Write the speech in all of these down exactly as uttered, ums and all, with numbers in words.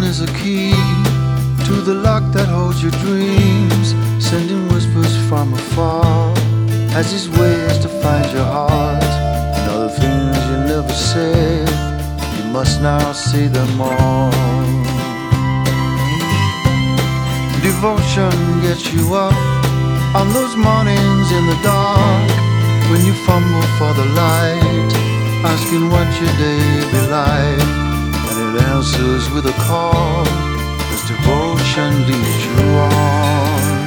is a key to the lock that holds your dreams, sending whispers from afar as his ways to find your heart. And all the things you never said, you must now say them all. Devotion gets you up on those mornings in the dark, when you fumble for the light, asking what your day be like, and it answers with a call, as devotion leads you on.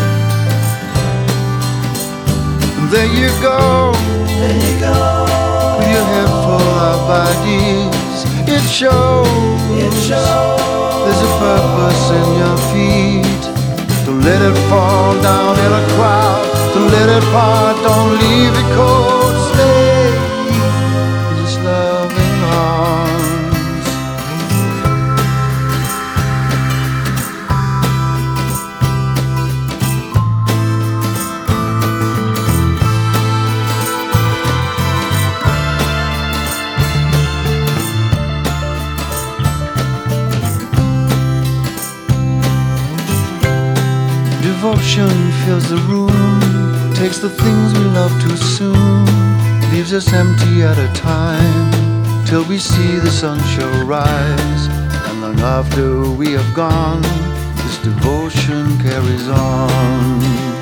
And there you go, there you go, with your head full of ideas. It shows, it shows there's a purpose in your feet. Don't let it fall down in a crowd, don't let it part, don't leave it cold. Stay in His loving arms. Devotion fills the room, takes the things we love too soon, leaves us empty at a time, till we see the sun show rise. And long after we have gone, this devotion carries on.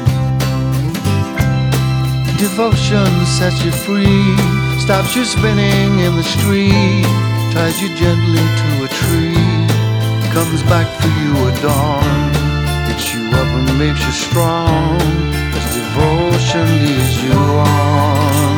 Devotion sets you free, stops you spinning in the street, ties you gently to a tree, comes back for you at dawn, picks you up and makes you strong, as devotion leads you on.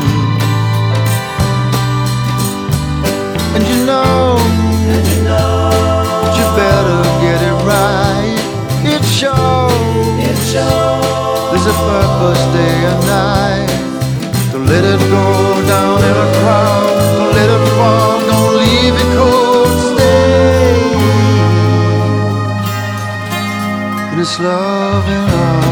And you know, and you know that you better get it right. It shows, it shows there's a purpose day and night. Don't let it go down in a crowd, don't let it fall, don't leave it cold. Stay in His loving arms.